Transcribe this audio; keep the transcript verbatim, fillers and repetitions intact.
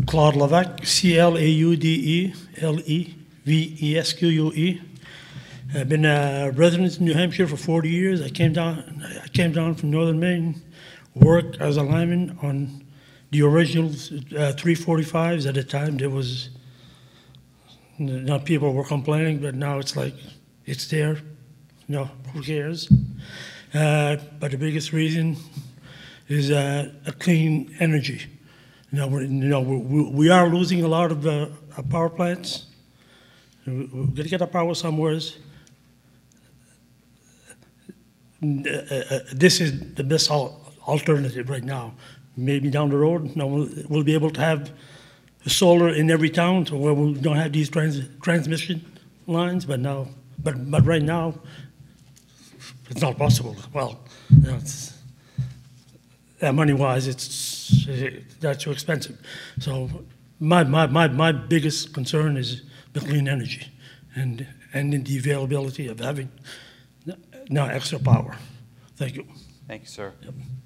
Claude Levesque, C L A U D E L E V E S Q U E. I've been a resident in New Hampshire for forty years. I came down, I came down from northern Maine, worked as a lineman on the original uh, three forty-fives. At the time, there was, now people were complaining, but now it's like, it's there. No, who cares? Uh, but the biggest reason is uh, a clean energy. You know, we're, you know, we, we are losing a lot of uh, our power plants. We've got to get our power somewhere. Uh, uh, this is the best al alternative right now. Maybe down the road, you know, we'll, we'll be able to have solar in every town, so where we don't have these trans transmission lines. But now, but but right now, it's not possible. Well, you know, it's, uh, money-wise, it's that's too expensive. So my my my my biggest concern is the clean energy, and and the availability of having now extra power. Thank you. Thank you, sir. Yep.